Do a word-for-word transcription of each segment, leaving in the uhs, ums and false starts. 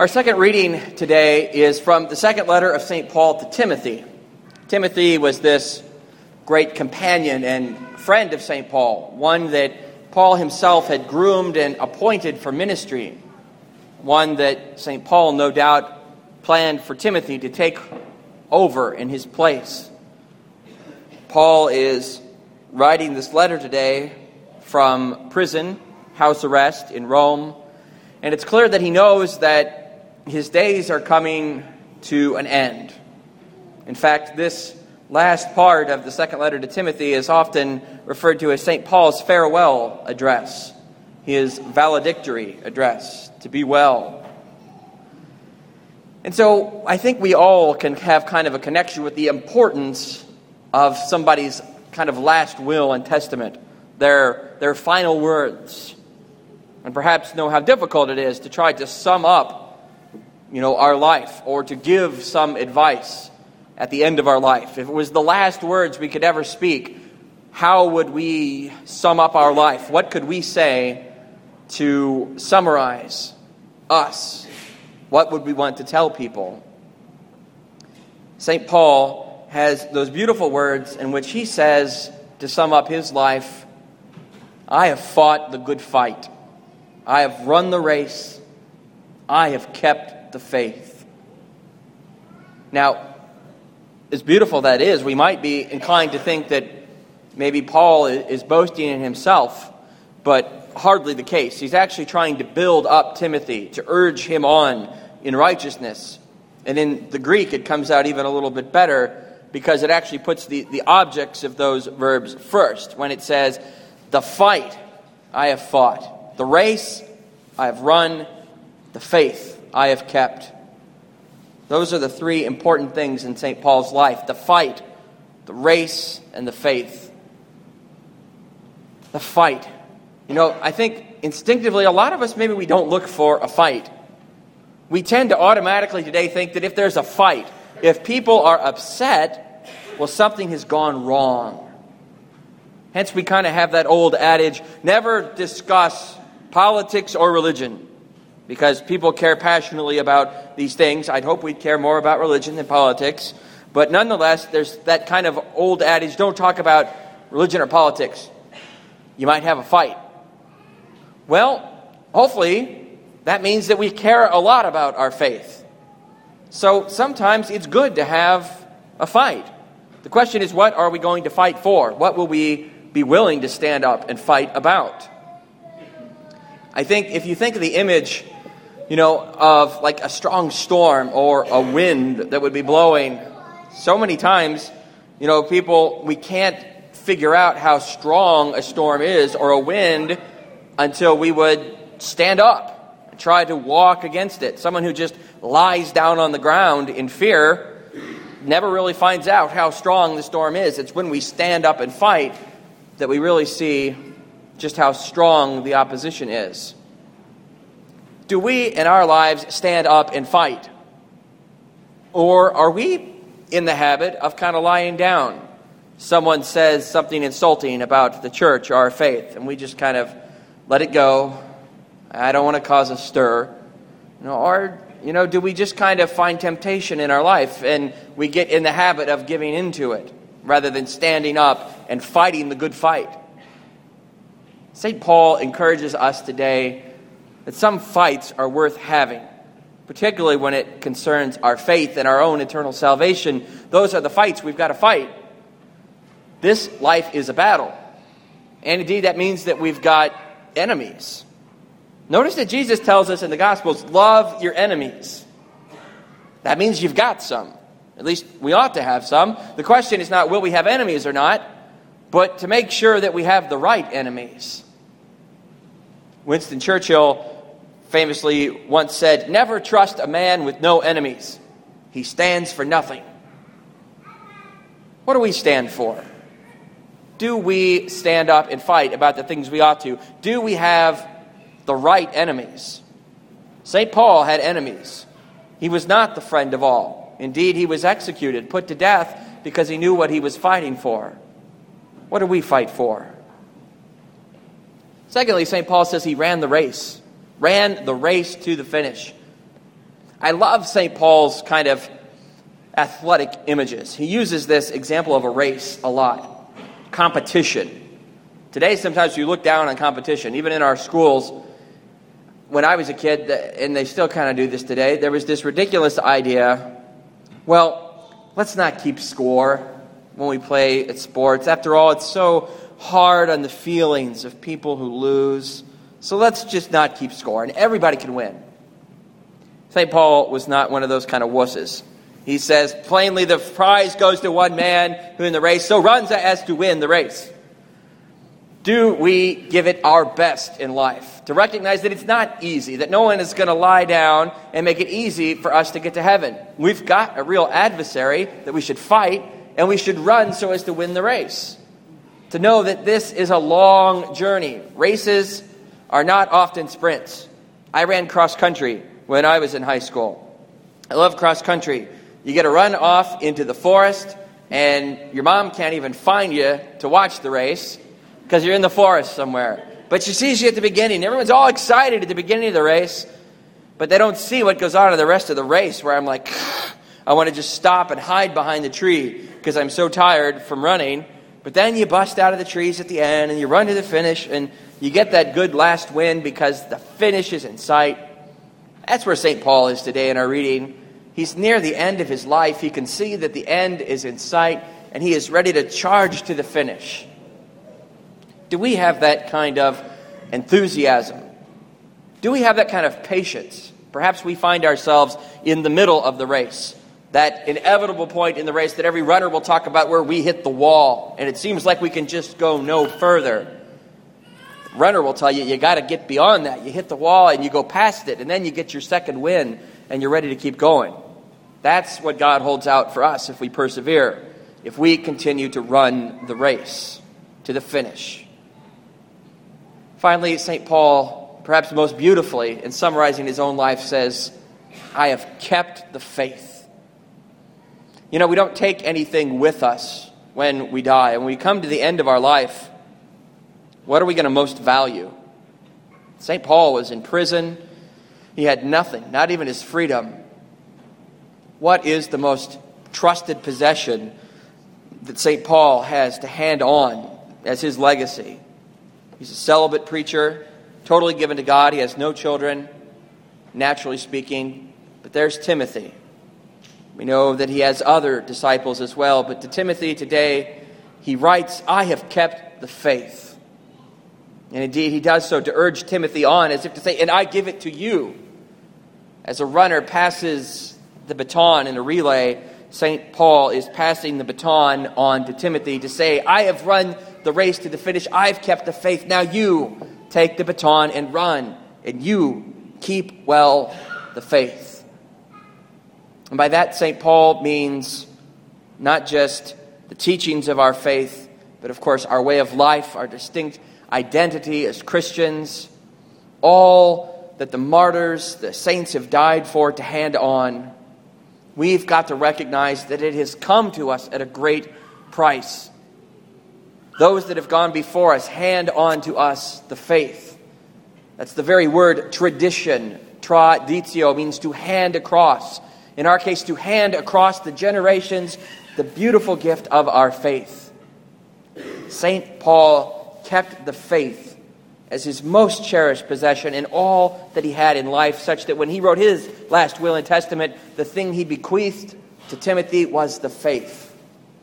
Our second reading today is from the second letter of Saint Paul to Timothy. Timothy was this great companion and friend of Saint Paul, one that Paul himself had groomed and appointed for ministry, one that Saint Paul no doubt planned for Timothy to take over in his place. Paul is writing this letter today from prison, house arrest in Rome, and it's clear that he knows that his days are coming to an end. In fact, this last part of the second letter to Timothy is often referred to as Saint Paul's farewell address, his valedictory address, to be well. And so I think we all can have kind of a connection with the importance of somebody's kind of last will and testament, their, their final words, and perhaps know how difficult it is to try to sum up you know, our life, or to give some advice at the end of our life. If it was the last words we could ever speak, how would we sum up our life? What could we say to summarize us? What would we want to tell people? Saint Paul has those beautiful words in which he says, to sum up his life, I have fought the good fight. I have run the race. I have kept the faith. Now, as beautiful that is, we might be inclined to think that maybe Paul is boasting in himself, but hardly the case. He's actually trying to build up Timothy, to urge him on in righteousness. And in the Greek, it comes out even a little bit better because it actually puts the, the objects of those verbs first. When it says, the fight I have fought, the race I have run, the faith I have kept. Those are the three important things in Saint Paul's life: the fight, the race, and the faith. The fight. You know, I think instinctively a lot of us, maybe we don't look for a fight. We tend to automatically today think that if there's a fight, if people are upset, well, something has gone wrong. Hence, we kind of have that old adage, never discuss politics or religion. Because people care passionately about these things. I'd hope we'd care more about religion than politics. But nonetheless, there's that kind of old adage, don't talk about religion or politics. You might have a fight. Well, hopefully, that means that we care a lot about our faith. So sometimes it's good to have a fight. The question is, what are we going to fight for? What will we be willing to stand up and fight about? I think if you think of the image, you know, of like a strong storm or a wind that would be blowing, so many times, you know, people, we can't figure out how strong a storm is or a wind until we would stand up and try to walk against it. Someone who just lies down on the ground in fear never really finds out how strong the storm is. It's when we stand up and fight that we really see just how strong the opposition is. Do we in our lives stand up and fight? Or are we in the habit of kind of lying down? Someone says something insulting about the church or our faith, and we just kind of let it go. I don't want to cause a stir. You know, or, you know, do we just kind of find temptation in our life and we get in the habit of giving into it rather than standing up and fighting the good fight? Saint Paul encourages us today that some fights are worth having, particularly when it concerns our faith and our own eternal salvation. Those are the fights we've got to fight. This life is a battle. And indeed, that means that we've got enemies. Notice that Jesus tells us in the Gospels, love your enemies. That means you've got some. At least we ought to have some. The question is not will we have enemies or not, but to make sure that we have the right enemies. Winston Churchill famously once said, never trust a man with no enemies. He stands for nothing. What do we stand for? Do we stand up and fight about the things we ought to? Do we have the right enemies? Saint Paul had enemies. He was not the friend of all. Indeed, he was executed, put to death, because he knew what he was fighting for. What do we fight for? Secondly, Saint Paul says he ran the race. Ran the race to the finish. I love Saint Paul's kind of athletic images. He uses this example of a race a lot. Competition. Today, sometimes you look down on competition. Even in our schools, when I was a kid, and they still kind of do this today, there was this ridiculous idea, well, let's not keep score when we play at sports. After all, it's so hard on the feelings of people who lose. So let's just not keep score, and everybody can win. Saint Paul was not one of those kind of wusses. He says, plainly, the prize goes to one man who in the race so runs as to win the race. Do we give it our best in life to recognize that it's not easy, that no one is going to lie down and make it easy for us to get to heaven? We've got a real adversary that we should fight, and we should run so as to win the race. To know that this is a long journey. Races are not often sprints. I ran cross country when I was in high school. I love cross country. You get to run off into the forest, and your mom can't even find you to watch the race because you're in the forest somewhere. But she sees you at the beginning. Everyone's all excited at the beginning of the race, but they don't see what goes on in the rest of the race, where I'm like, I want to just stop and hide behind the tree because I'm so tired from running. But then you bust out of the trees at the end, and you run to the finish, and you get that good last win because the finish is in sight. That's where Saint Paul is today in our reading. He's near the end of his life. He can see that the end is in sight, and he is ready to charge to the finish. Do we have that kind of enthusiasm? Do we have that kind of patience? Perhaps we find ourselves in the middle of the race, that inevitable point in the race that every runner will talk about where we hit the wall, and it seems like we can just go no further. Runner will tell you, you got to get beyond that. You hit the wall and you go past it, and then you get your second win, and you're ready to keep going. That's what God holds out for us if we persevere, if we continue to run the race to the finish. Finally, Saint Paul, perhaps most beautifully, in summarizing his own life, says, I have kept the faith. You know, we don't take anything with us when we die. And when we come to the end of our life, what are we going to most value? Saint Paul was in prison. He had nothing, not even his freedom. What is the most trusted possession that Saint Paul has to hand on as his legacy? He's a celibate preacher, totally given to God. He has no children, naturally speaking. But there's Timothy. We know that he has other disciples as well. But to Timothy today, he writes, I have kept the faith. And indeed, he does so to urge Timothy on, as if to say, and I give it to you. As a runner passes the baton in a relay, Saint Paul is passing the baton on to Timothy to say, I have run the race to the finish. I've kept the faith. Now you take the baton and run, and you keep well the faith. And by that, Saint Paul means not just the teachings of our faith, but of course our way of life, our distinct identity as Christians, all that the martyrs, the saints have died for to hand on. We've got to recognize that it has come to us at a great price. Those that have gone before us hand on to us the faith. That's the very word tradition. Traditio means to hand across. In our case, to hand across the generations the beautiful gift of our faith. Saint Paul kept the faith as his most cherished possession in all that he had in life, such that when he wrote his last will and testament, the thing he bequeathed to Timothy was the faith.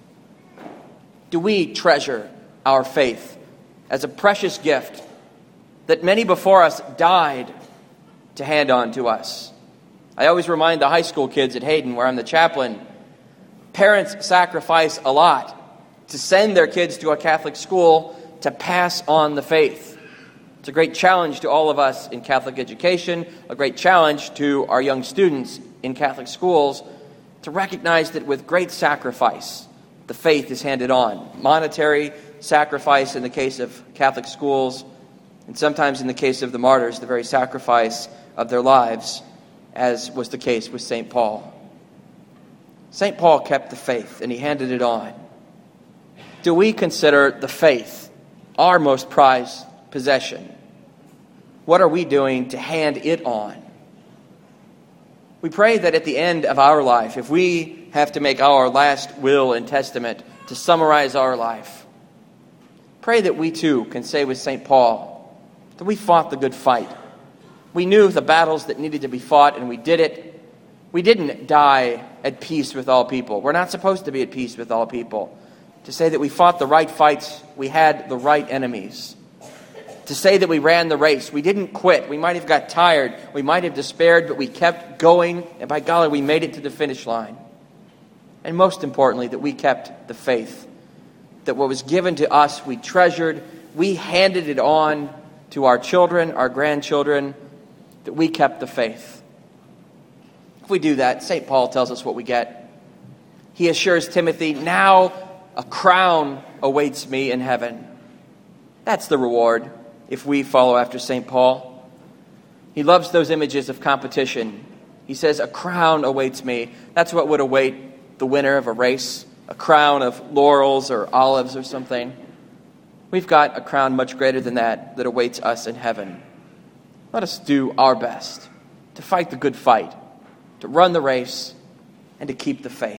Do we treasure our faith as a precious gift that many before us died to hand on to us? I always remind the high school kids at Hayden, where I'm the chaplain, parents sacrifice a lot to send their kids to a Catholic school to pass on the faith. It's a great challenge to all of us in Catholic education, a great challenge to our young students in Catholic schools to recognize that with great sacrifice, the faith is handed on. Monetary sacrifice in the case of Catholic schools, and sometimes in the case of the martyrs, the very sacrifice of their lives, as was the case with Saint Paul. Saint Paul kept the faith, and he handed it on. Do we consider the faith our most prized possession? What are we doing to hand it on? We pray that at the end of our life, if we have to make our last will and testament to summarize our life, pray that we too can say with Saint Paul that we fought the good fight. We knew the battles that needed to be fought, and we did it. We didn't die at peace with all people. We're not supposed to be at peace with all people. To say that we fought the right fights, we had the right enemies. To say that we ran the race, we didn't quit. We might have got tired, we might have despaired, but we kept going, and by golly, we made it to the finish line. And most importantly, that we kept the faith. That what was given to us, we treasured, we handed it on to our children, our grandchildren, that we kept the faith. If we do that, Saint Paul tells us what we get. He assures Timothy, now a crown awaits me in heaven. That's the reward if we follow after Saint Paul. He loves those images of competition. He says, a crown awaits me. That's what would await the winner of a race, a crown of laurels or olives or something. We've got a crown much greater than that that awaits us in heaven. Let us do our best to fight the good fight, to run the race, and to keep the faith.